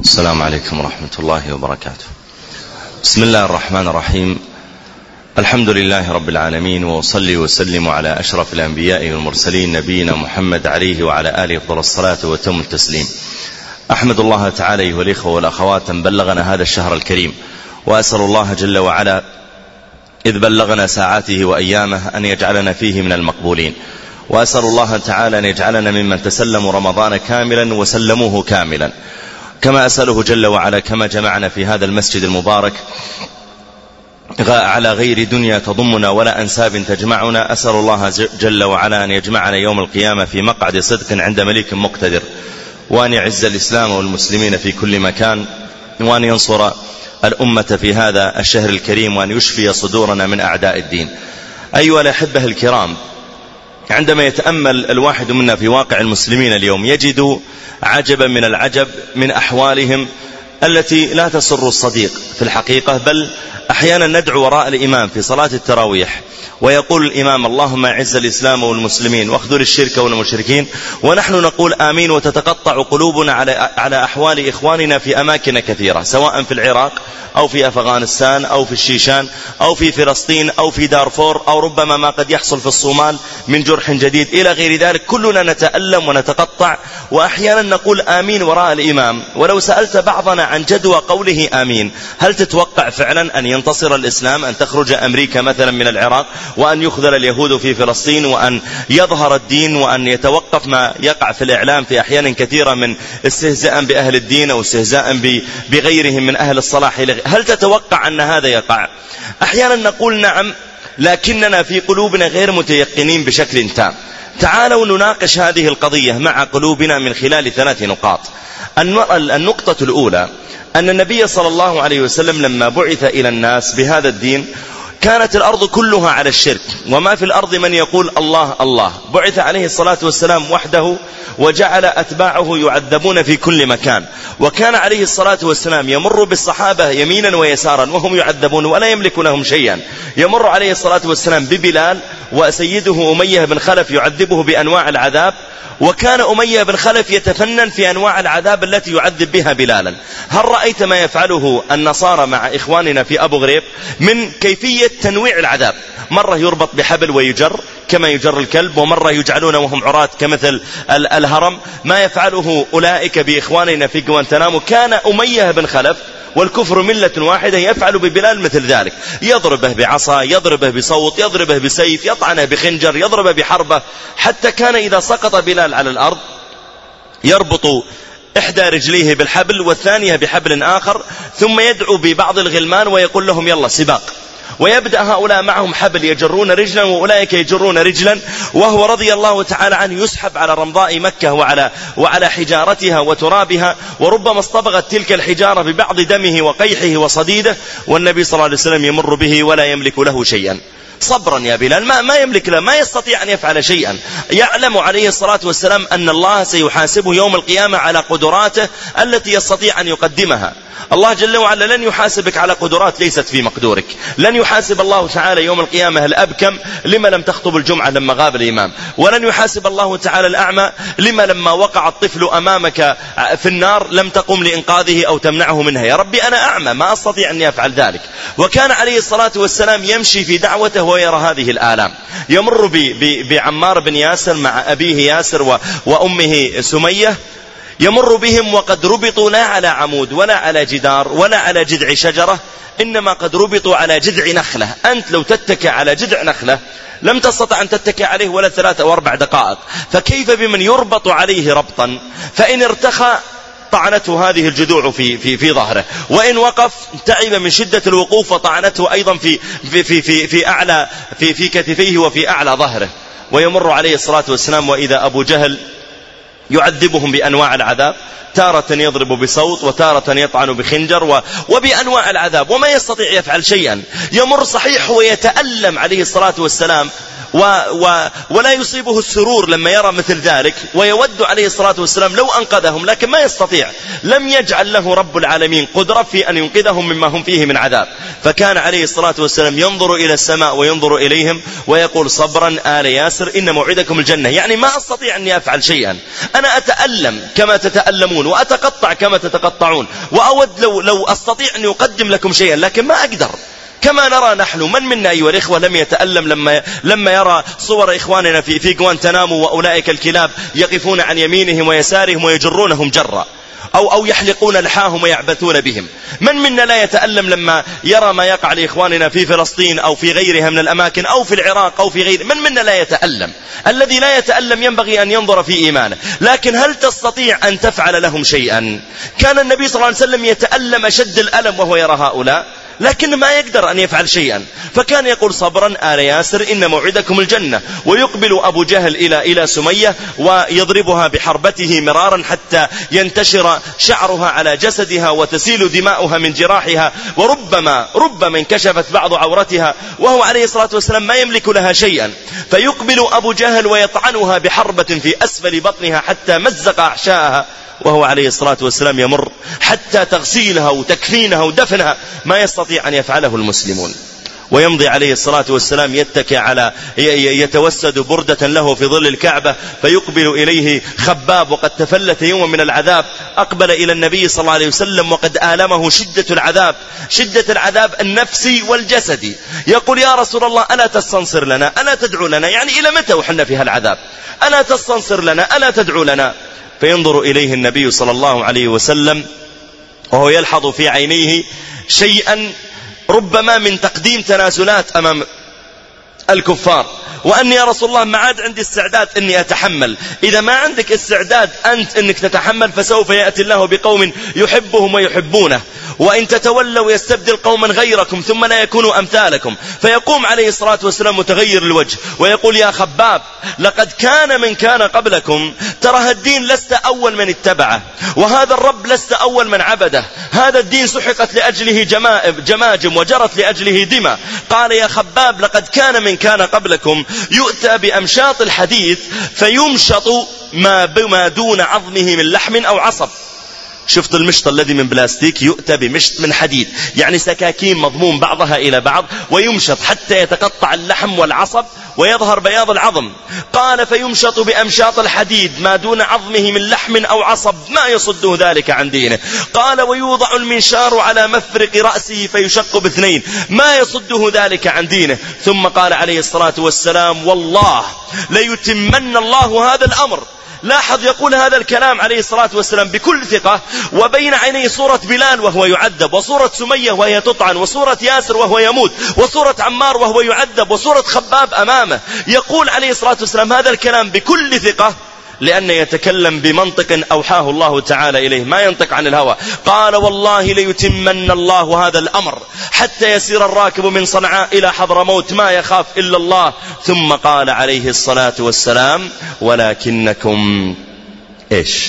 السلام عليكم ورحمة الله وبركاته. بسم الله الرحمن الرحيم. الحمد لله رب العالمين، وأصلي وسلم على أشرف الأنبياء والمرسلين نبينا محمد عليه وعلى آله أفضل الصلاة وتم التسليم. أحمد الله تعالى أيها الإخوة والأخوات أن بلغنا هذا الشهر الكريم، وأسأل الله جل وعلا إذ بلغنا ساعاته وأيامه أن يجعلنا فيه من المقبولين، وأسأل الله تعالى أن يجعلنا ممن تسلموا رمضان كاملا وسلموه كاملا، كما أسأله جل وعلا كما جمعنا في هذا المسجد المبارك على غير دنيا تضمنا ولا أنساب تجمعنا، أسأل الله جل وعلا أن يجمعنا يوم القيامة في مقعد صدق عند مليك مقتدر، وأن يعز الإسلام والمسلمين في كل مكان، وأن ينصر الأمة في هذا الشهر الكريم، وأن يشفي صدورنا من أعداء الدين. أيها الأحبة الكرام، عندما يتأمل الواحد منا في واقع المسلمين اليوم يجد عجبا من العجب من أحوالهم التي لا تسر الصديق في الحقيقة، بل أحيانا ندعو وراء الإمام في صلاة التراويح ويقول الإمام اللهم أعز الإسلام والمسلمين واخذل الشرك والمشركين، ونحن نقول آمين، وتتقطع قلوبنا على أحوال إخواننا في أماكن كثيرة، سواء في العراق أو في أفغانستان أو في الشيشان أو في فلسطين أو في دارفور أو ربما ما قد يحصل في الصومال من جرح جديد إلى غير ذلك. كلنا نتألم ونتقطع، وأحيانا نقول آمين وراء الإمام. ولو سألت بعضنا عن جدوى قوله آمين، هل تتوقع فعلا أن ينتصر الإسلام، أن تخرج أمريكا مثلا من العراق، وأن يخذل اليهود في فلسطين، وأن يظهر الدين، وأن يتوقف ما يقع في الإعلام في أحيان كثيرة من استهزاء بأهل الدين أو استهزاء بغيرهم من أهل الصلاح؟ هل تتوقع أن هذا يقع؟ أحيانا نقول نعم، لكننا في قلوبنا غير متيقنين بشكل تام. تعالوا نناقش هذه القضية مع قلوبنا من خلال 3 نقاط. النقطة الأولى أن النبي صلى الله عليه وسلم لما بعث إلى الناس بهذا الدين كانت الأرض كلها على الشرك، وما في الأرض من يقول الله الله. بعث عليه الصلاة والسلام وحده، وجعل أتباعه يعذبون في كل مكان، وكان عليه الصلاة والسلام يمر بالصحابة يمينا ويسارا وهم يعذبون ولا يملك لهم شيئا. يمر عليه الصلاة والسلام ببلال وسيده أمية بن خلف يعذبه بأنواع العذاب، وكان أمية بن خلف يتفنن في أنواع العذاب التي يعذب بها بلالا. هل رأيت ما يفعله النصارى مع إخواننا في أبو غريب من كيفية تنويع العذاب؟ مرة يربط بحبل ويجر كما يجر الكلب، ومرة يجعلون وهم عراة كمثل الهرم. ما يفعله أولئك بإخواننا في غوانتنامو كان أمية بن خلف والكفر ملة واحدة يفعل ببلال مثل ذلك، يضربه بعصا، يضربه بصوت، يضربه بسيف، يطعنه بخنجر، يضربه بحربة، حتى كان إذا سقط بلال على الأرض يربط إحدى رجليه بالحبل والثانية بحبل آخر، ثم يدعو ببعض الغلمان ويقول لهم يلا سباق، ويبدأ هؤلاء معهم حبل يجرون رجلا وأولئك يجرون رجلا، وهو رضي الله تعالى عنه يسحب على رمضاء مكة وعلى حجارتها وترابها، وربما اصطبغت تلك الحجارة ببعض دمه وقيحه وصديده، والنبي صلى الله عليه وسلم يمر به ولا يملك له شيئا. صبرا يا بلال، ما يملك له، ما يستطيع أن يفعل شيئا. يعلم عليه الصلاة والسلام أن الله سيحاسبه يوم القيامة على قدراته التي يستطيع أن يقدمها. الله جل وعلا لن يحاسبك على قدرات ليست في مقدورك. لن يحاسب الله تعالى يوم القيامة الأبكم لما لم تخطب الجمعة لما غاب الإمام، ولن يحاسب الله تعالى الأعمى لما وقع الطفل أمامك في النار لم تقم لإنقاذه أو تمنعه منها. يا ربي أنا أعمى ما أستطيع أن يفعل ذلك. وكان عليه الصلاة والسلام يمشي في دعوته ويرى هذه الآلام. يمر بعمار بن ياسر مع أبيه ياسر وأمه سمية، يمر بهم وقد ربطوا لا على عمود ولا على جدار ولا على جذع شجرة، إنما قد ربطوا على جذع نخلة. أنت لو تتكى على جذع نخلة لم تستطع أن تتكى عليه ولا 3 أو 4 دقائق، فكيف بمن يربط عليه ربطا فإن ارتخى طعنته هذه الجذوع في ظهره، وإن وقف تعب من شدة الوقوف وطعنته أيضا في أعلى في كتفيه وفي أعلى ظهره. ويمر عليه الصلاة والسلام وإذا أبو جهل يعذبهم بأنواع العذاب، تارة يضرب بصوت وتارة يطعن بخنجر وبأنواع العذاب، وما يستطيع يفعل شيئا. يمر صحيح ويتألم عليه الصلاة والسلام ولا يصيبه السرور لما يرى مثل ذلك، ويود عليه الصلاة والسلام لو أنقذهم، لكن ما يستطيع. لم يجعل له رب العالمين قدرة في أن ينقذهم مما هم فيه من عذاب. فكان عليه الصلاة والسلام ينظر إلى السماء وينظر إليهم ويقول صبرا آل ياسر إن موعدكم الجنة. يعني ما أستطيع أن أفعل شيئا. أنا أتألم كما تتألمون وأتقطع كما تتقطعون، وأود لو أستطيع أن يقدم لكم شيئا، لكن ما أقدر. كما نرى نحن، من منا أيها الإخوة لم يتألم لما يرى صور إخواننا في غوانتنامو وأولئك الكلاب يقفون عن يمينهم ويسارهم ويجرونهم جرا، أو يحلقون لحاهم ويعبثون بهم؟ من منا لا يتألم لما يرى ما يقع لإخواننا في فلسطين أو في غيرها من الأماكن أو في العراق أو في غير؟ من منا لا يتألم؟ الذي لا يتألم ينبغي أن ينظر في إيمانه. لكن هل تستطيع أن تفعل لهم شيئا؟ كان النبي صلى الله عليه وسلم يتألم أشد الألم وهو يرى هؤلاء، لكن ما يقدر أن يفعل شيئا، فكان يقول صبرا آل ياسر إن موعدكم الجنة. ويقبل أبو جهل إلى سمية ويضربها بحربته مرارا حتى ينتشر شعرها على جسدها وتسيل دماؤها من جراحها، وربما انكشفت بعض عورتها وهو عليه الصلاة والسلام ما يملك لها شيئا. فيقبل أبو جهل ويطعنها بحربة في أسفل بطنها حتى مزق أحشاءها، وهو عليه الصلاة والسلام يمر حتى تغسيلها وتكفينها ودفنها، ما يستطيع أن يفعله المسلمون. ويمضي عليه الصلاة والسلام يتوسد بردة له في ظل الكعبة، فيقبل إليه خباب وقد تفلت يوم من العذاب، أقبل إلى النبي صلى الله عليه وسلم وقد آلمه شدة العذاب النفسي والجسدي. يقول يا رسول الله ألا تستنصر لنا، ألا تدعو لنا؟ يعني إلى متى وحنا في هالعذاب؟ ألا تستنصر لنا، ألا تدعو لنا؟ فينظر إليه النبي صلى الله عليه وسلم وهو يلحظ في عينيه شيئا ربما من تقديم تنازلات أمام الكفار، وأني يا رسول الله ما عاد عندي استعداد أني أتحمل. إذا ما عندك استعداد أنت أنك تتحمل فسوف يأتي الله بقوم يحبهم ويحبونه، وإن تتولوا يستبدل قوما غيركم ثم لا يكونوا أمثالكم. فيقوم عليه الصلاة والسلام متغير الوجه ويقول يا خباب لقد كان من كان قبلكم، ترى الدين لست أول من اتبعه، وهذا الرب لست أول من عبده، هذا الدين سحقت لأجله جماجم وجرت لأجله دماء. قال يا خباب لقد كان من كان قبلكم يؤتى بأمشاط الحديد فيمشط ما بما دون عظمه من لحم أو عصب. شفت المشط الذي من بلاستيك، يؤتى بمشط من حديد، يعني سكاكين مضموم بعضها إلى بعض، ويمشط حتى يتقطع اللحم والعصب ويظهر بياض العظم. قال فيمشط بأمشاط الحديد ما دون عظمه من لحم أو عصب، ما يصده ذلك عن دينه. قال ويوضع المنشار على مفرق رأسه فيشق باثنين، ما يصده ذلك عن دينه. ثم قال عليه الصلاة والسلام والله ليتمن الله هذا الأمر. لاحظ يقول هذا الكلام عليه الصلاة والسلام بكل ثقة، وبين عينيه صورة بلال وهو يعذب، وصورة سمية وهي تطعن، وصورة ياسر وهو يموت، وصورة عمار وهو يعذب، وصورة خباب أمامه. يقول عليه الصلاة والسلام هذا الكلام بكل ثقة لأن يتكلم بمنطق أوحاه الله تعالى إليه، ما ينطق عن الهوى. قال والله ليتمن الله هذا الأمر حتى يسير الراكب من صنعاء إلى حضرموت ما يخاف إلا الله. ثم قال عليه الصلاة والسلام ولكنكم إيش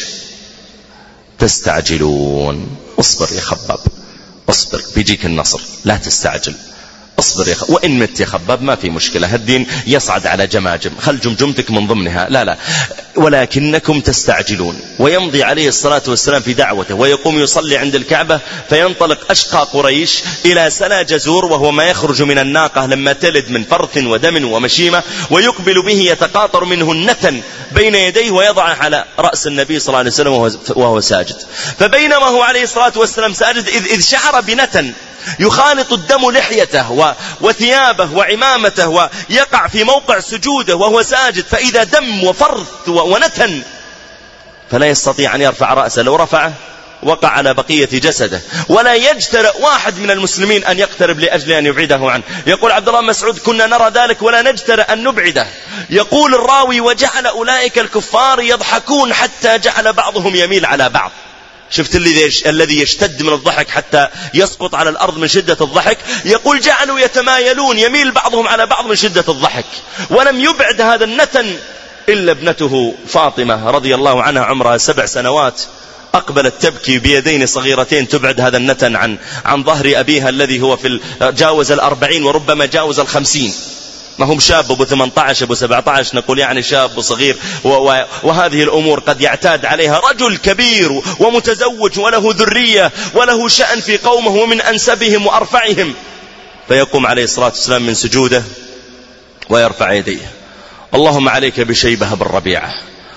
تستعجلون. اصبر يا خباب، اصبر بيجيك النصر، لا تستعجل، اصبر يا خباب، وإن مت يا خباب ما في مشكلة، هالدين يصعد على جماجم، خل جمجمتك من ضمنها، لا ولكنكم تستعجلون. ويمضي عليه الصلاة والسلام في دعوته ويقوم يصلي عند الكعبة، فينطلق أشقى قريش إلى سلا جزور، وهو ما يخرج من الناقة لما تلد من فرث ودم ومشيمة، ويقبل به يتقاطر منه النتن بين يديه ويضعه على رأس النبي صلى الله عليه وسلم وهو ساجد. فبينما هو عليه الصلاة والسلام ساجد إذ شعر بنتن يخالط الدم لحيته وثيابه وعمامته، ويقع في موقع سجوده وهو ساجد، فإذا دم وفرث ونتن فلا يستطيع أن يرفع رأسه، لو رفعه وقع على بقية جسده، ولا يجترئ واحد من المسلمين أن يقترب لأجل أن يبعده عنه. يقول عبد الله مسعود كنا نرى ذلك ولا نجترئ أن نبعده. يقول الراوي وجعل أولئك الكفار يضحكون حتى جعل بعضهم يميل على بعض. شفت الذي يشتد من الضحك حتى يسقط على الأرض من شدة الضحك. يقول جعلوا يتمايلون، يميل بعضهم على بعض من شدة الضحك. ولم يبعد هذا النتن إلا ابنته فاطمة رضي الله عنها، عمرها 7 سنوات، أقبلت تبكي بيدين صغيرتين تبعد هذا النتن عن ظهر أبيها الذي هو جاوز 40 وربما جاوز 50. ما هم شاب أبو 18 أبو 17، نقول يعني شاب وصغير، وهذه الأمور قد يعتاد عليها رجل كبير ومتزوج وله ذرية وله شأن في قومه ومن أنسبهم وأرفعهم. فيقوم عليه الصلاة والسلام من سجوده ويرفع يديه: اللهم عليك بشيبة بن ربيعة،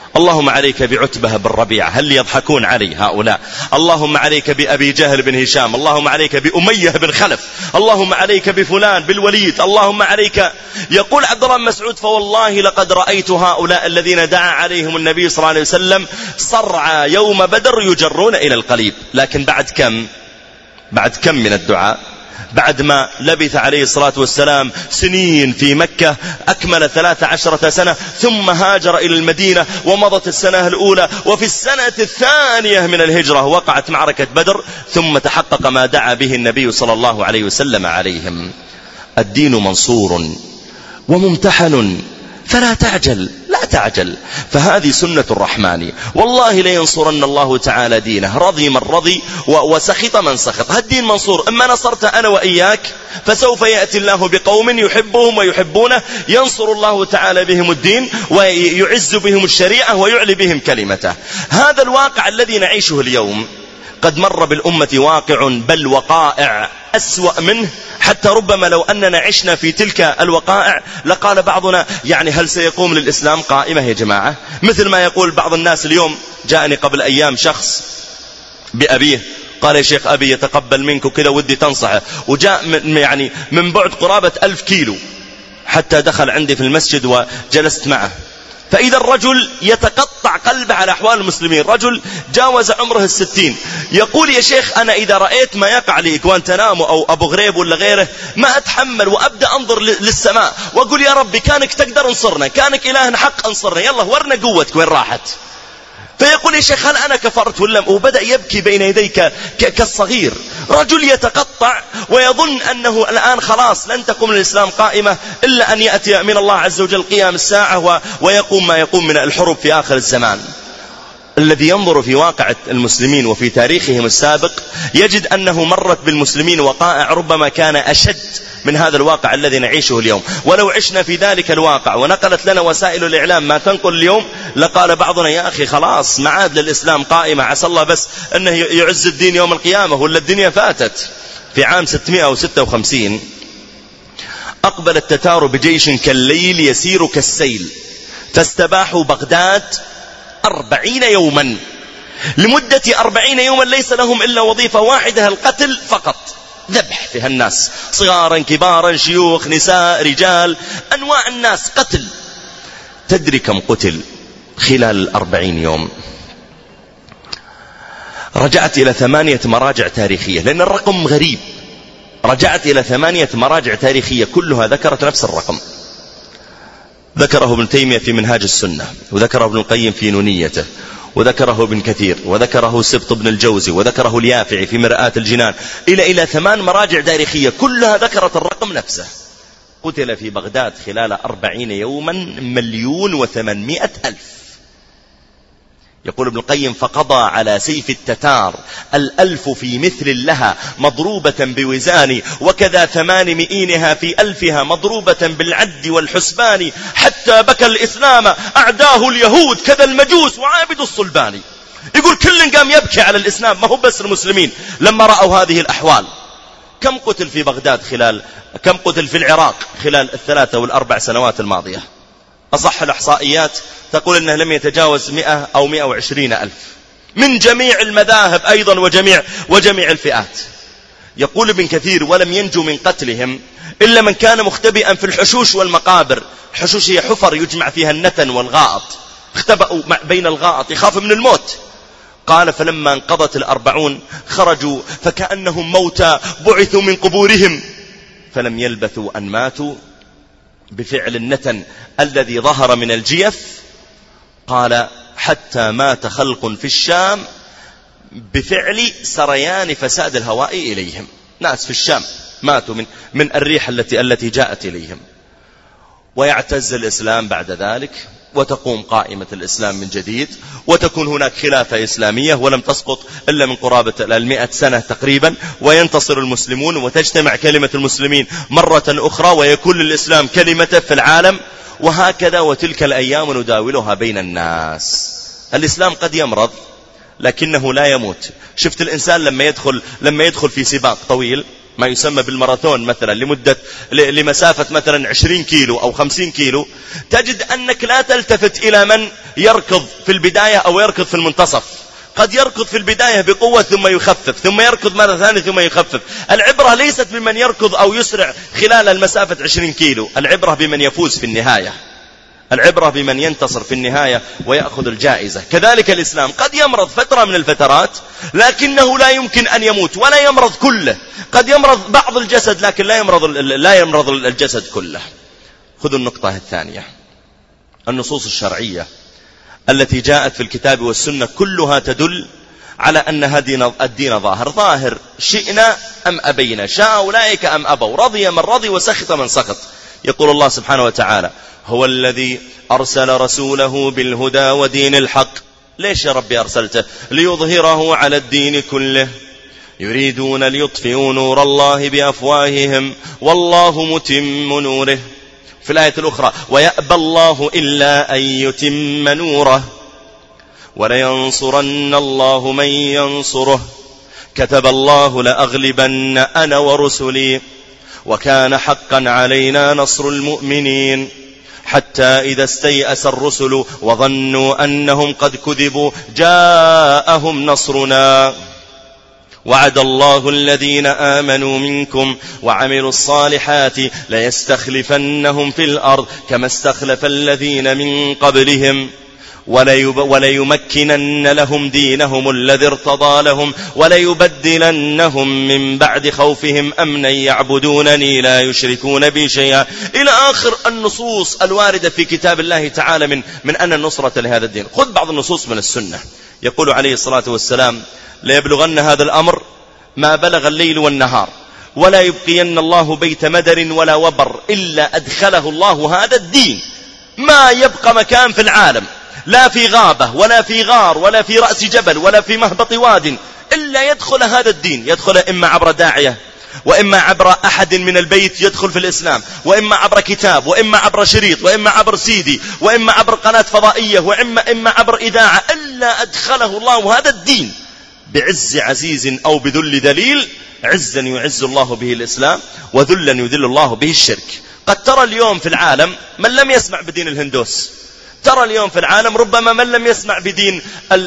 اللهم عليك بعتبة بن ربيعة، هل يضحكون علي هؤلاء؟ اللهم عليك بأبي جهل بن هشام، اللهم عليك بأمية بن خلف، اللهم عليك بفلان بالوليد، اللهم عليك. يقول عبد الله بن مسعود: فوالله لقد رأيت هؤلاء الذين دعا عليهم النبي صلى الله عليه وسلم صرعى يوم بدر يجرون إلى القليب. لكن بعد كم من الدعاء، بعد ما لبث عليه الصلاة والسلام سنين في مكة، أكمل 13 سنة، ثم هاجر إلى المدينة ومضت السنة الأولى، وفي السنة الثانية من الهجرة وقعت معركة بدر، ثم تحقق ما دعا به النبي صلى الله عليه وسلم عليهم. الدين منصور وممتحن، فلا تعجل، لا تعجل، فهذه سنة الرحمن. والله لينصرن الله تعالى دينه، رضي من رضي وسخط من سخط. هالدين منصور، اما نصرت أنا وإياك فسوف يأتي الله بقوم يحبهم ويحبونه، ينصر الله تعالى بهم الدين ويعز بهم الشريعة ويعلي بهم كلمته. هذا الواقع الذي نعيشه اليوم قد مر بالأمة واقع بل وقائع أسوأ منه، حتى ربما لو أننا عشنا في تلك الوقائع لقال بعضنا: يعني هل سيقوم للإسلام قائمة يا جماعة؟ مثل ما يقول بعض الناس اليوم. جاءني قبل أيام شخص بأبيه قال: يا شيخ أبي يتقبل منك وكذا ودي تنصحه، وجاء من بعد قرابة 1000 كيلو حتى دخل عندي في المسجد وجلست معه. فإذا الرجل يتقطع قلبه على أحوال المسلمين، رجل جاوز عمره 60، يقول: يا شيخ أنا إذا رأيت ما يقع لي غوانتنامو أو أبو غريب ولا غيره ما أتحمل، وأبدأ أنظر للسماء وأقول: يا ربي كانك تقدر انصرنا، كانك إله حق انصرنا، يلا ورنا قوتك وين راحت. فيقول: يا شيخ هل أنا كفرت ولا؟ وبدأ يبكي بين يديك كالصغير. رجل يتقطع ويظن أنه الآن خلاص لن تقوم الإسلام قائمة إلا أن يأتي من الله عز وجل قيام الساعة ويقوم ما يقوم من الحروب في آخر الزمان. الذي ينظر في واقع المسلمين وفي تاريخهم السابق يجد أنه مرت بالمسلمين وقائع ربما كان أشد من هذا الواقع الذي نعيشه اليوم. ولو عشنا في ذلك الواقع ونقلت لنا وسائل الإعلام ما تنقل اليوم لقال بعضنا: يا أخي خلاص معاد للإسلام قائمة، عسى الله بس أنه يعز الدين يوم القيامة ولا الدنيا فاتت. في عام 656 أقبل التتار بجيش كالليل يسير كالسيل، فاستباحوا بغداد 40 يوما. لمدة 40 يوما ليس لهم إلا وظيفة واحدة: القتل فقط، ذبح فيها الناس، صغارا كبارا شيوخ نساء رجال، أنواع الناس قتل. تدري كم قتل خلال 40 يوم؟ رجعت إلى 8 مراجع تاريخية، لأن الرقم غريب. رجعت إلى 8 مراجع تاريخية كلها ذكرت نفس الرقم. ذكره ابن تيمية في منهاج السنة، وذكره ابن القيم في نونيته، وذكره ابن كثير، وذكره سبط بن الجوزي، وذكره اليافعي في مرآة الجنان، إلى 8 مراجع تاريخية كلها ذكرت الرقم نفسه. قتل في بغداد خلال 40 يوما 1,800,000. يقول ابن القيم: فقضى على سيف التتار 1000 في مثل لها مضروبة بوزان، وكذا 800 في 1000 مضروبة بالعد والحسبان، حتى بكى الإسلام أعداه اليهود كذا المجوس وعابد الصلبان. يقول كل قام يبكي على الإسلام، ما هو بس المسلمين، لما رأوا هذه الأحوال. كم قتل في بغداد كم قتل في العراق خلال 3 و4 سنوات الماضية؟ أصح الإحصائيات تقول أنه لم يتجاوز 100 أو 120 ألف، من جميع المذاهب أيضا وجميع الفئات. يقول ابن كثير: ولم ينجو من قتلهم إلا من كان مختبئا في الحشوش والمقابر. الحشوش هي حفر يجمع فيها النتن والغائط، اختبأوا بين الغائط يخاف من الموت. قال: فلما انقضت 40 خرجوا فكأنهم موتى بعثوا من قبورهم، فلم يلبثوا أن ماتوا بفعل النتن الذي ظهر من الجيف. قال: حتى مات خلق في الشام بفعل سريان فساد الهواء إليهم. ناس في الشام ماتوا من الريح التي جاءت إليهم. ويعتز الإسلام بعد ذلك، وتقوم قائمة الإسلام من جديد، وتكون هناك خلافة إسلامية ولم تسقط إلا من قرابة 100 سنة تقريبا، وينتصر المسلمون وتجتمع كلمة المسلمين مرة أخرى، ويكون للإسلام كلمته في العالم. وهكذا وتلك الأيام نداولها بين الناس. الإسلام قد يمرض لكنه لا يموت. شفت الإنسان لما يدخل في سباق طويل ما يسمى بالماراثون مثلا لمسافة مثلا 20 كيلو أو 50 كيلو، تجد أنك لا تلتفت إلى من يركض في البداية أو يركض في المنتصف. قد يركض في البداية بقوة ثم يخفف، ثم يركض مرة ثانية ثم يخفف. العبرة ليست بمن يركض أو يسرع خلال المسافة 20 كيلو، العبرة بمن يفوز في النهاية، العبرة بمن ينتصر في النهاية ويأخذ الجائزة. كذلك الإسلام قد يمرض فترة من الفترات، لكنه لا يمكن أن يموت ولا يمرض كله. قد يمرض بعض الجسد لكن لا يمرض الجسد كله. خذوا النقطة الثانية، النصوص الشرعية التي جاءت في الكتاب والسنة كلها تدل على أن الدين ظاهر، شئنا أم أبينا، شاء أولئك أم أبوا، رضي من رضي وسخط من سخط. يقول الله سبحانه وتعالى: هو الذي أرسل رسوله بالهدى ودين الحق. ليش يا ربي أرسلته؟ ليظهره على الدين كله، يريدون ليطفئوا نور الله بأفواههم والله متم نوره. في الآية الأخرى: ويأبى الله إلا أن يتم نوره ولينصرن الله من ينصره كتب الله لأغلبن أنا ورسلي وكان حقا علينا نصر المؤمنين حتى إذا استيأس الرسل وظنوا أنهم قد كذبوا جاءهم نصرنا وعد الله الذين آمنوا منكم وعملوا الصالحات ليستخلفنهم في الأرض كما استخلف الذين من قبلهم وليمكنن لهم دينهم الذي ارتضى لهم وليبدلنهم من بعد خوفهم أمنا يعبدونني لا يشركون بي شيئا، إلى آخر النصوص الواردة في كتاب الله تعالى من أن النصرة لهذا الدين. خذ بعض النصوص من السنة. يقول عليه الصلاة والسلام: ليبلغن هذا الأمر ما بلغ الليل والنهار ولا يبقين الله بيت مدر ولا وبر إلا أدخله الله هذا الدين. ما يبقى مكان في العالم، لا في غابة ولا في غار ولا في رأس جبل ولا في مهبط واد، إلا يدخل هذا الدين. يدخل إما عبر داعية، وإما عبر أحد من البيت يدخل في الإسلام، وإما عبر كتاب، وإما عبر شريط، وإما عبر سيدي، وإما عبر قناة فضائية، وإما عبر إذاعة، إلا أدخله الله هذا الدين بعز عزيز أو بذل دليل. عزا يعز الله به الإسلام، وذلا يذل الله به الشرك. قد ترى اليوم في العالم من لم يسمع بدين الهندوس، ترى اليوم في العالم ربما من لم يسمع بدين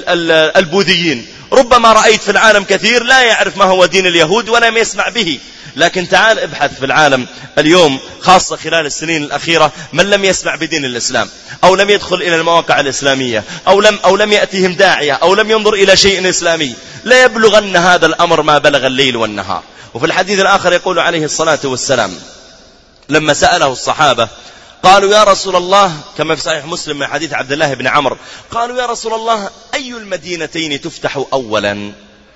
البوذيين، ربما رأيت في العالم كثير لا يعرف ما هو دين اليهود ولم يسمع به. لكن تعال ابحث في العالم اليوم، خاصة خلال السنين الأخيرة، من لم يسمع بدين الإسلام أو لم يدخل إلى المواقع الإسلامية أو لم يأتيهم داعية أو لم ينظر إلى شيء إسلامي، لا يبلغن هذا الأمر ما بلغ الليل والنهار. وفي الحديث الآخر يقول عليه الصلاة والسلام لما سأله الصحابة قالوا: يا رسول الله، كما في صحيح مسلم من حديث عبد الله بن عمرو، قالوا: يا رسول الله، أي المدينتين تفتح أولا؟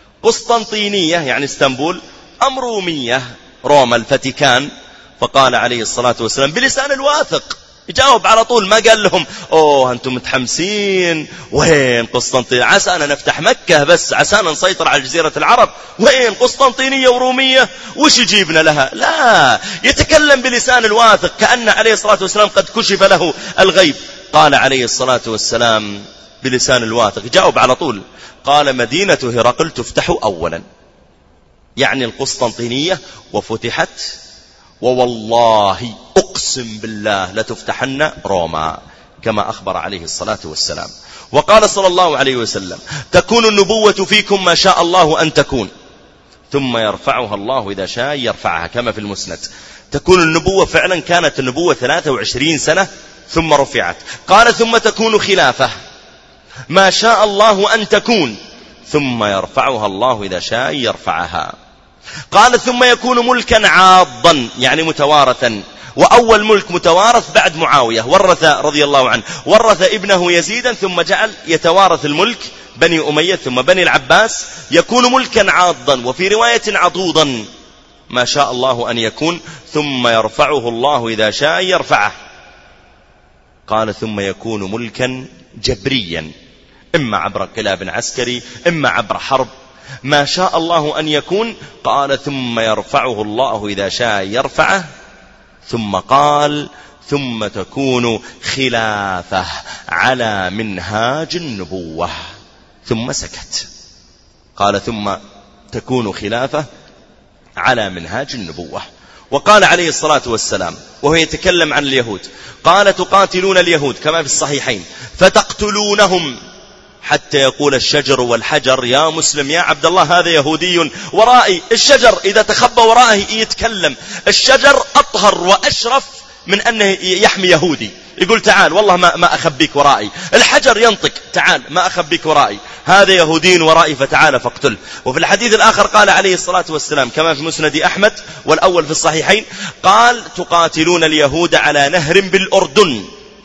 قسطنطينية يعني اسطنبول أم رومية روما الفاتيكان؟ فقال عليه الصلاة والسلام بلسان الواثق، يجاوب على طول، ما قال لهم: أوه أنتم متحمسين، وين قسطنطينية؟ عسانا نفتح مكة بس، عسانا نسيطر على جزيرة العرب، وين قسطنطينية ورومية؟ وش يجيبنا لها؟ لا، يتكلم بلسان الواثق كأن عليه الصلاة والسلام قد كشف له الغيب. قال عليه الصلاة والسلام بلسان الواثق، جاوب على طول، قال: مدينة هرقل تفتح أولا، يعني القسطنطينية، وفتحت، ووالله أقسم بالله لتفتحن روما، كما أخبر عليه الصلاة والسلام. وقال صلى الله عليه وسلم: تكون النبوة فيكم ما شاء الله أن تكون، ثم يرفعها الله إذا شاء يرفعها، كما في المسند. تكون النبوة، فعلا كانت النبوة 23 سنة ثم رفعت. قال: ثم تكون خلافة ما شاء الله أن تكون، ثم يرفعها الله إذا شاء يرفعها. قال: ثم يكون ملكا عاضا، يعني متوارثا. وأول ملك متوارث بعد معاوية، ورث رضي الله عنه، ورث ابنه يزيدا، ثم جعل يتوارث الملك بني أمية ثم بني العباس. يكون ملكا عاضا، وفي رواية عضوضا، ما شاء الله أن يكون، ثم يرفعه الله إذا شاء يرفعه. قال: ثم يكون ملكا جبريا، إما عبر انقلاب عسكري إما عبر حرب، ما شاء الله أن يكون. قال: ثم يرفعه الله إذا شاء يرفعه. ثم قال: ثم تكون خلافة على منهاج النبوة. ثم سكت. قال: ثم تكون خلافة على منهاج النبوة. وقال عليه الصلاة والسلام وهو يتكلم عن اليهود، قال تقاتلون اليهود كما في الصحيحين فتقتلونهم حتى يقول الشجر والحجر يا مسلم يا عبد الله هذا يهودي ورائي. الشجر إذا تخبى ورائه يتكلم، الشجر أطهر وأشرف من أنه يحمي يهودي، يقول تعال والله ما أخبيك ورائي. الحجر ينطق تعال ما أخبيك ورائي، هذا يهودي ورائي فتعال فاقتل. وفي الحديث الآخر قال عليه الصلاة والسلام كما في مسند أحمد والأول في الصحيحين، قال تقاتلون اليهود على نهر بالأردن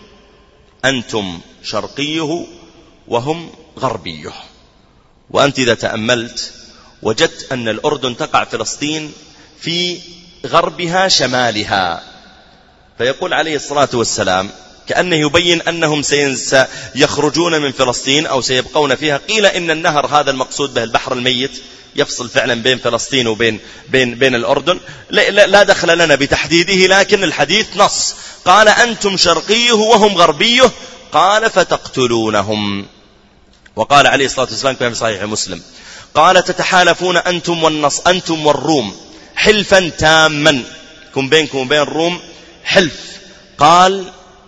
أنتم شرقيه وهم غربيه. وأنت إذا تأملت وجدت أن الأردن تقع فلسطين في غربها شمالها، فيقول عليه الصلاة والسلام كأنه يبين أنهم سيخرجون من فلسطين أو سيبقون فيها. قيل إن النهر هذا المقصود به البحر الميت يفصل فعلا بين فلسطين وبين بين الأردن، لا دخل لنا بتحديده، لكن الحديث نص، قال أنتم شرقيه وهم غربيه، قال فتقتلونهم. وقال عليه الصلاة والسلام كما في صحيح مسلم قال تتحالفون أنتم والروم حلفا تاما، يكون بينكم وبين الروم حلف، قال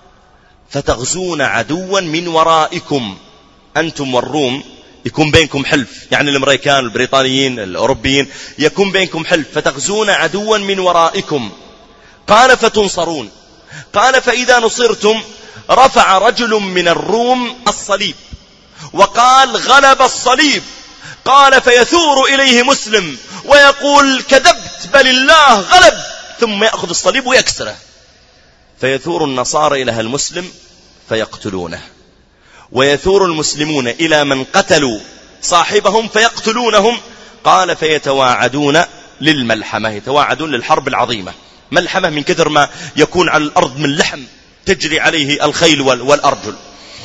فتغزون عدوا من ورائكم. أنتم والروم يكون بينكم حلف، يعني الأمريكان البريطانيين الأوروبيين يكون بينكم حلف، فتغزون عدوا من ورائكم، قال فتنصرون، قال فإذا نصرتم رفع رجل من الروم الصليب وقال غلب الصليب، قال فيثور إليه مسلم ويقول كذبت بل الله غلب، ثم يأخذ الصليب ويكسره، فيثور النصارى إلى المسلم فيقتلونه، ويثور المسلمون إلى من قتلوا صاحبهم فيقتلونهم، قال فيتواعدون للملحمة، يتواعدون للحرب العظيمة. ملحمة من كثر ما يكون على الأرض من لحم تجري عليه الخيل والأرجل.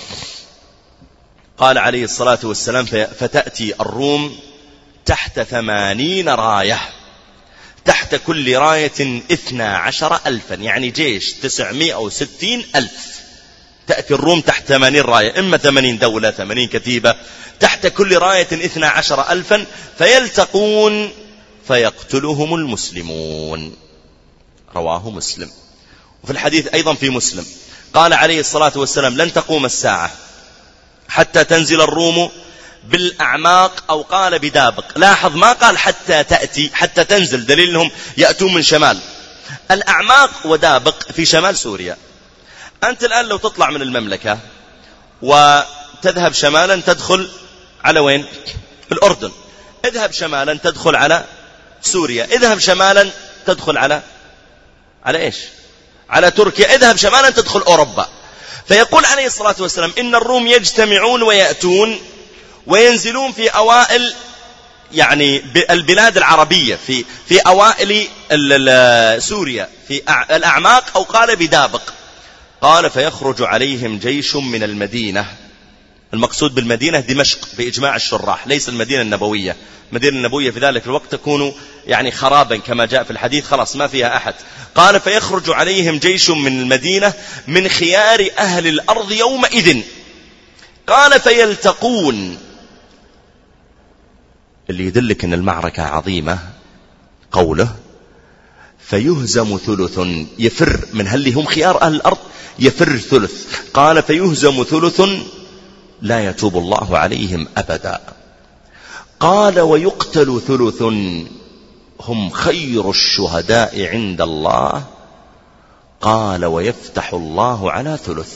قال عليه الصلاة والسلام فتأتي الروم تحت 80 راية، تحت كل راية 12,000، يعني جيش 960,000. تأتي الروم تحت 80 راية، إما 80 دولة 80 كتيبة، تحت كل راية 12,000، فيلتقون فيقتلهم المسلمون. رواه مسلم. وفي الحديث أيضا في مسلم قال عليه الصلاة والسلام لن تقوم الساعة حتى تنزل الروم بالأعماق، أو قال بدابق، لاحظ ما قال حتى تأتي حتى تنزل، دليل أنهم يأتون من شمال. الأعماق ودابق في شمال سوريا. أنت الآن لو تطلع من المملكة وتذهب شمالا تدخل على وين؟ الأردن. اذهب شمالا تدخل على سوريا. اذهب شمالا تدخل على إيش؟ على تركيا. اذهب شمالا تدخل أوروبا. فيقول عليه الصلاة والسلام إن الروم يجتمعون ويأتون وينزلون في أوائل يعني البلاد العربية، في أوائل سوريا في الأعماق، أو قال بدابق. قال فيخرج عليهم جيش من المدينة. المقصود بالمدينة دمشق بإجماع الشراح، ليس المدينة النبوية. المدينة النبوية في ذلك الوقت تكون يعني خرابا كما جاء في الحديث، خلاص ما فيها أحد. قال فيخرج عليهم جيش من المدينة من خيار أهل الأرض يومئذ، قال فيلتقون. اللي يدلك أن المعركة عظيمة قوله فيهزم ثلث، يفر من هل هم خيار أهل الأرض، يفر ثلث. قال فيهزم ثلث لا يتوب الله عليهم أبدا. قال ويقتل ثلث هم خير الشهداء عند الله. قال ويفتح الله على ثلث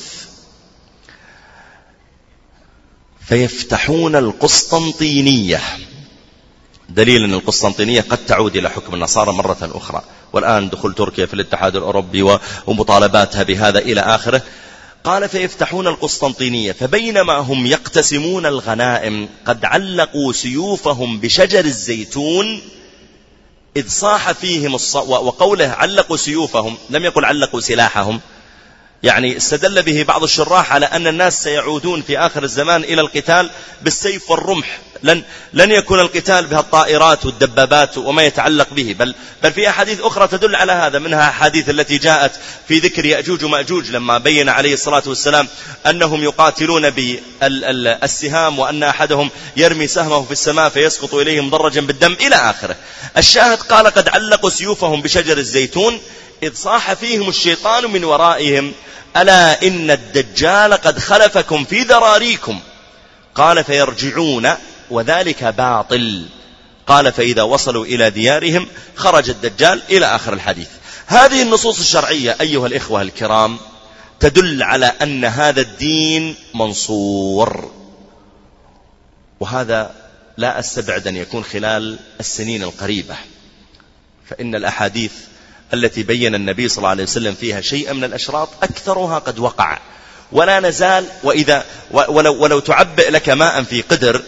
فيفتحون القسطنطينية، دليل أن القسطنطينية قد تعود إلى حكم النصارى مرة أخرى، والآن دخول تركيا في الاتحاد الأوروبي ومطالباتها بهذا إلى آخره. قال فيفتحون القسطنطينية فبينما هم يقتسمون الغنائم قد علقوا سيوفهم بشجر الزيتون إذ صاح فيهم وقوله علقوا سيوفهم لم يقل علقوا سلاحهم، يعني استدل به بعض الشراح على أن الناس سيعودون في آخر الزمان إلى القتال بالسيف والرمح، لن يكون القتال بهالطائرات والدبابات وما يتعلق به، بل في أحاديث أخرى تدل على هذا، منها أحاديث التي جاءت في ذكر يأجوج ومأجوج لما بين عليه الصلاة والسلام أنهم يقاتلون بالسهام وأن أحدهم يرمي سهمه في السماء فيسقط إليه مدرجا بالدم إلى آخره. الشاهد قال قد علقوا سيوفهم بشجر الزيتون إذ صاح فيهم الشيطان من ورائهم ألا إن الدجال قد خلفكم في ذراريكم. قال فيرجعون وذلك باطل. قال فإذا وصلوا إلى ديارهم خرج الدجال إلى آخر الحديث. هذه النصوص الشرعية أيها الإخوة الكرام تدل على أن هذا الدين منصور، وهذا لا أستبعد أن يكون خلال السنين القريبة، فإن الأحاديث التي بين النبي صلى الله عليه وسلم فيها شيئا من الأشراط أكثرها قد وقع، ولا نزال. ولو تعبئ لك ماء في قدر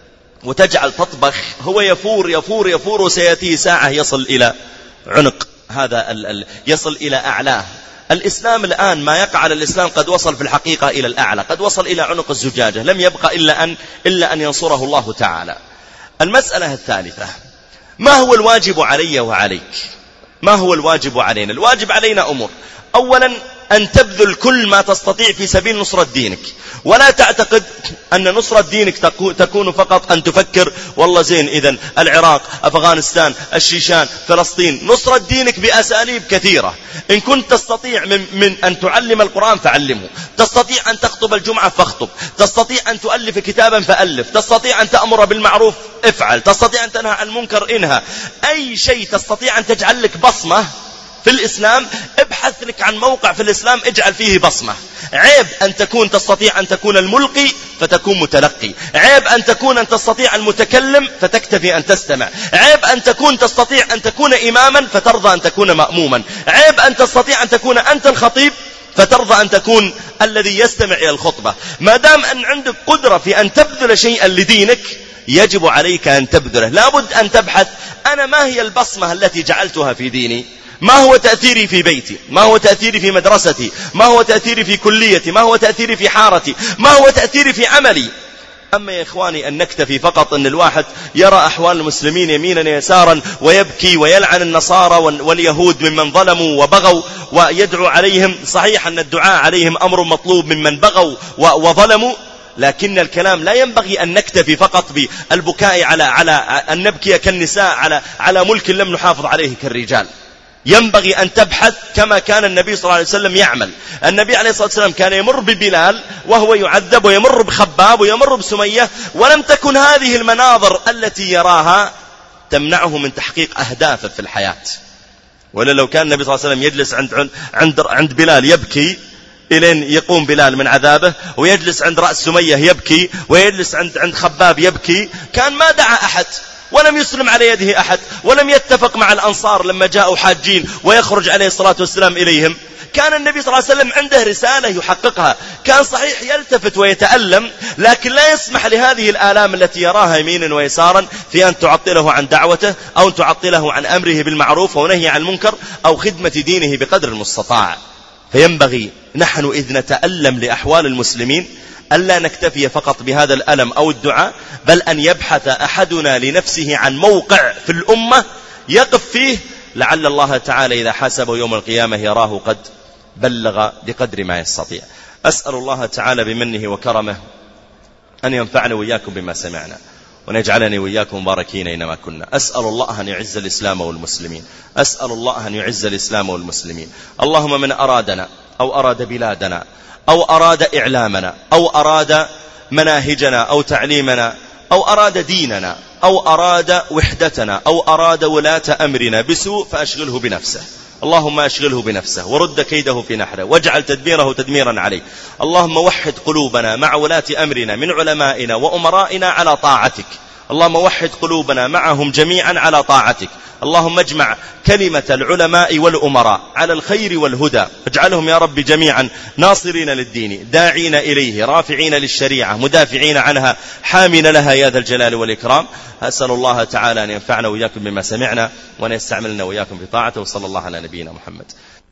وتجعل تطبخ هو يفور يفور يفور وسيأتي ساعة يصل إلى عنق هذا يصل إلى أعلاه. الإسلام الآن ما يقع على الإسلام قد وصل في الحقيقة إلى الأعلى، قد وصل إلى عنق الزجاجة، لم يبقى إلا أن ينصره الله تعالى. المسألة الثالثة، ما هو الواجب علي وعليك؟ ما هو الواجب علينا؟ الواجب علينا أمور. أولا أن تبذل كل ما تستطيع في سبيل نصرة دينك، ولا تعتقد أن نصرة دينك تكون فقط أن تفكر والله زين إذن العراق، أفغانستان، الشيشان، فلسطين. نصرة دينك بأساليب كثيرة. إن كنت تستطيع من أن تعلم القرآن فعلمه، تستطيع أن تخطب الجمعة فاخطب، تستطيع أن تؤلف كتابا فألف، تستطيع أن تأمر بالمعروف افعل، تستطيع أن تنهى عن المنكر انهى. أي شيء تستطيع أن تجعل لك بصمة في الإسلام، ابحث لك عن موقع في الإسلام اجعل فيه بصمة. عيب أن تستطيع أن تكون الملقي فتكون متلقي، عيب أن تستطيع المتكلم فتكتفي أن تستمع، عيب أن تستطيع أن تكون إماما فترضى أن تكون مأموما، عيب أن تستطيع أن تكون أنت الخطيب فترضى أن تكون الذي يستمع إلى الخطبة. ما دام أن عندك قدرة في أن تبذل شيئا لدينك يجب عليك أن تبذله. لابد أن تبحث أنا ما هي البصمة التي جعلتها في ديني، ما هو تأثيري في بيتي، ما هو تأثيري في مدرستي، ما هو تأثيري في كليتي، ما هو تأثيري في حارتي، ما هو تأثيري في عملي. أما يا إخواني أن نكتفي فقط أن الواحد يرى أحوال المسلمين يمينا يسارا ويبكي ويلعن النصارى واليهود ممن ظلموا وبغوا ويدعو عليهم، صحيح أن الدعاء عليهم أمر مطلوب ممن بغوا وظلموا، لكن الكلام لا ينبغي أن نكتفي فقط بالبكاء على أن نبكي كالنساء على ملك لم نحافظ عليه كالرجال. ينبغي أن تبحث كما كان النبي صلى الله عليه وسلم يعمل. النبي عليه الصلاة والسلام كان يمر ببلال وهو يعذب، ويمر بخباب، ويمر بسمية، ولم تكن هذه المناظر التي يراها تمنعه من تحقيق أهدافه في الحياة. ولا لو كان النبي صلى الله عليه وسلم يجلس عند بلال يبكي إلين يقوم بلال من عذابه، ويجلس عند رأس سمية يبكي، ويجلس عند خباب يبكي، كان ما دعا أحد ولم يسلم على يده أحد، ولم يتفق مع الأنصار لما جاءوا حاجين ويخرج عليه الصلاة والسلام إليهم. كان النبي صلى الله عليه وسلم عنده رسالة يحققها، كان صحيح يلتفت ويتألم، لكن لا يسمح لهذه الآلام التي يراها يمينا ويسارا في أن تعطله عن دعوته، أو أن تعطله عن أمره بالمعروف ونهي عن المنكر، أو خدمة دينه بقدر المستطاع. فينبغي نحن إذ نتألم لأحوال المسلمين ألا نكتفي فقط بهذا الألم أو الدعاء، بل أن يبحث أحدنا لنفسه عن موقع في الأمة يقف فيه، لعل الله تعالى إذا حاسبه يوم القيامة يراه قد بلغ بقدر ما يستطيع. أسأل الله تعالى بمنه وكرمه أن ينفعنا وإياكم بما سمعنا، ونجعلني وإياكم مباركين أينما كنا. أسأل الله أن يعز الإسلام والمسلمين، أسأل الله أن يعز الإسلام والمسلمين. اللهم من أرادنا أو أراد بلادنا أو أراد إعلامنا أو أراد مناهجنا أو تعليمنا أو أراد ديننا أو أراد وحدتنا أو أراد ولاة أمرنا بسوء فأشغله بنفسه، اللهم أشغله بنفسه ورد كيده في نحره واجعل تدبيره تدميرا عليه. اللهم وحد قلوبنا مع ولاة أمرنا من علمائنا وأمرائنا على طاعتك، اللهم وحد قلوبنا معهم جميعا على طاعتك. اللهم اجمع كلمة العلماء والأمراء على الخير والهدى، اجعلهم يا رب جميعا ناصرين للدين، داعين إليه، رافعين للشريعة، مدافعين عنها، حامين لها يا ذا الجلال والإكرام. أسأل الله تعالى أن ينفعنا وإياكم بما سمعنا، وأن يستعملنا وإياكم في طاعته، وصلى الله على نبينا محمد.